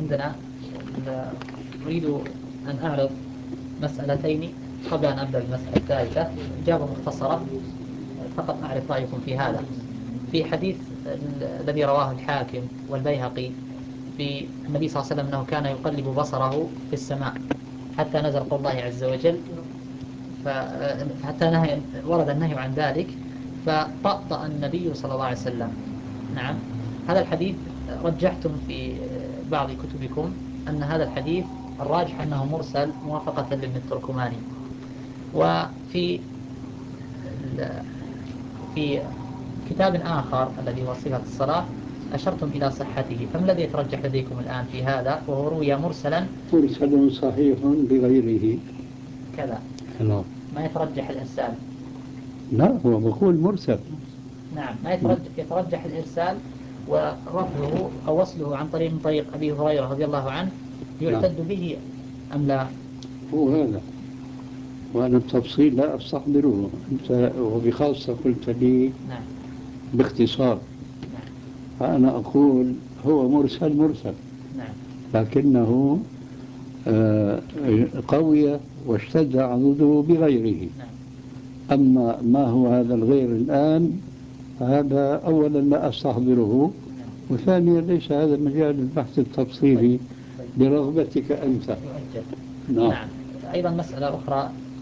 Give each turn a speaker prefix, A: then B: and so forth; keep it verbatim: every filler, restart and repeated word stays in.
A: عندنا أريد أن أعرض مسألتين قبل أن أبدأ بالمسألة الثالثة. إجابة مختصرة فقط أعرف رأيكم في هذا. في حديث الذي رواه الحاكم والبيهقي في النبي صلى الله عليه وسلم أنه كان يقلب بصره في السماء حتى نزل قول الله عز وجل، فحتى نهي ورد النهي عن ذلك فطأطأ النبي صلى الله عليه وسلم. نعم، هذا الحديث رجحتم في بعض كتبكم أن هذا الحديث الراجح أنه مرسل موافقة لابن التركماني. وفي في كتاب آخر الذي هو صفة الصلاة أشرتم إلى صحته، فما الذي يترجح لديكم الآن في هذا وهو روي مرسلا؟
B: مرسل صحيح بغيره
A: كذا
B: لا
A: ما يترجح الإرسال.
B: لا هو بقول مرسل.
A: نعم، ما يترجح, يترجح الإرسال ورفعه أو وصله عن طريق من طريق أبي هريرة رضي الله عنه يعتد به أم لا؟
B: هو هذا، وأنا التفصيل لا أستحضره. أنت وبخاصة قلت لي
A: نعم
B: باختصار،
A: نعم
B: فأنا أقول هو مرسل مرسل،
A: نعم
B: لكنه آه، قوي واشتد عضده بغيره.
A: نعم
B: أما ما هو هذا الغير الآن هذا أولا لا أستحضره،
A: نعم.
B: وثانيا ليس هذا مجال البحث
A: طيب
B: التفصيلي
A: طيب
B: برغبتك أنت.
A: يؤجل.
B: نعم.
A: نعم. أيضا مسألة أخرى